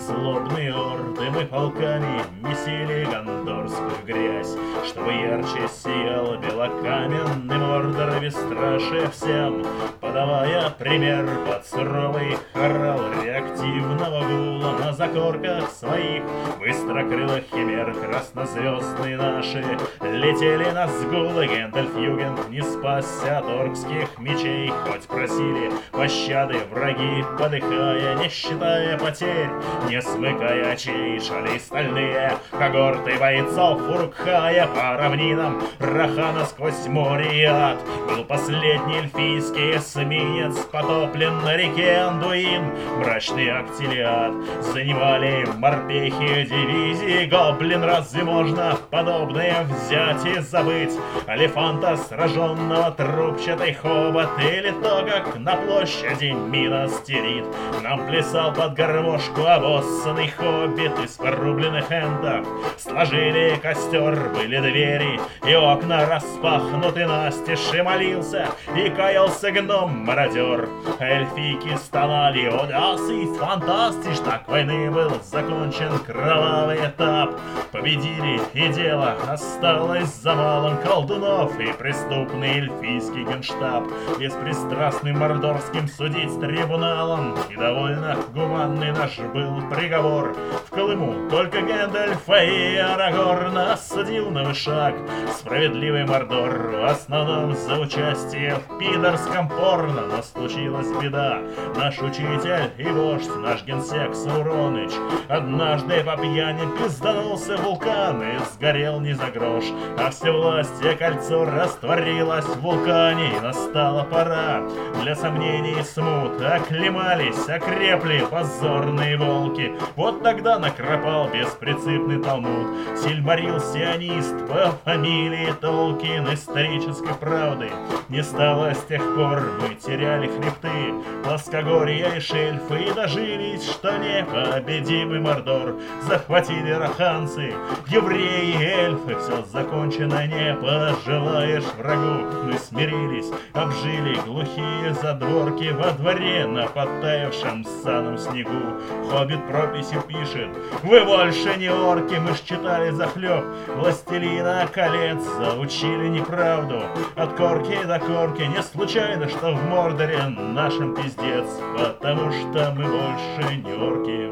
злобные орды мы полками месили гондорскую грязь, чтобы ярче сиял белокаменный Мордор, бесстрашие всем, подавая пример под суровый хорал реактивного гула на закорках своих быстрокрылых химер. Краснозвездные наши летели на сгулы, Гендальф-Югент не спасся от оркских мечей, хоть просили пощады враги, подыхая, не считая потерь, не смыкая очей. Шали стальные когорты бойцов Урукхая по равнинам Рахана сквозь море и ад. Был последний эльфийский эсминец потоплен на реке Андуин. Мрачный Актилиад занимали морпехи дивизии гоблин. Разве можно подобное взять и забыть? Алефанта, сраженного трубчатый хобот, или то, как на площади Минос Тирит нам плясал под гармошку обоссанный хоббит. Из порубленных эндов сложили костер, были двери и окна распахнуты настежь, и молился и каялся гном-мародер. Эльфийки стонали: «О да, сис фантастиш!» Так войны был закончен кровавый этап. Победили, и дело осталось за малым: колдунов и преступный эльфийский генштаб беспристрастным мордорским судить трибуналом. И довольно гуманный наш был приговор. В Колыму только Гэндальфа и Арагорна осудил на вышаг справедливый Мордор, в основном за участие в пидорском порно. Но случилась беда: наш учитель и вождь, наш генсек Сауроныч, однажды по пьяни пизданулся в вулкан и сгорел не за грош, а всевластие кольцо растворилось в вулкане. И настала пора для сомнений и смут, оклемались, окрепли позорные волки. Вот тогда накропал беспринципный талмуд Сильмарил-сионист по фамилии Толкин. Исторической правды не стало с тех пор, мы теряли хребты плоскогорья и шельфы, и дожились, что непобедимый Мордор захватили раханцы, евреи и эльфы. Все закончено, не пожелаешь врагу. Мы смирились, обжили глухие задворки во дворе на подтаявшем ссаном снегу. Хоббит прописью пишет: вы больше не орки. Мы ж читали захлеб «Властелина колец», заучили неправду от корки до корки. Не случайно, что в Мордоре нашем пиздец, потому что мы больше не орки.